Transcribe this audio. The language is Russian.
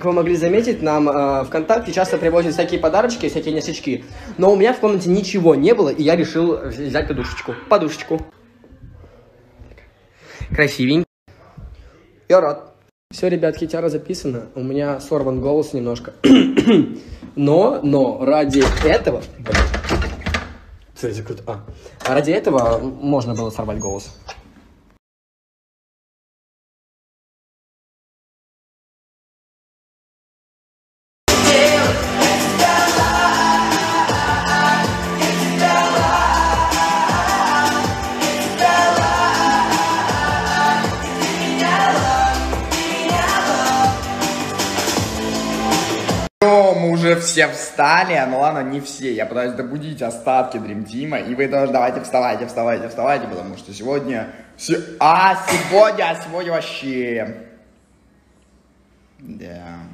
вы могли заметить, нам ВКонтакте часто привозят всякие подарочки, всякие ништячки. Но у меня в комнате ничего не было, и я решил взять подушечку. Красивенький. Я рад. Все, ребятки, тяра записана. У меня сорван голос немножко. Но ради этого... Кстати, круто. Ради этого можно было сорвать голос. Мы уже все встали, ну ладно, не все. Я пытаюсь добудить остатки Dream Team, и вы тоже давайте вставайте, потому что сегодня... Сегодня вообще... Да...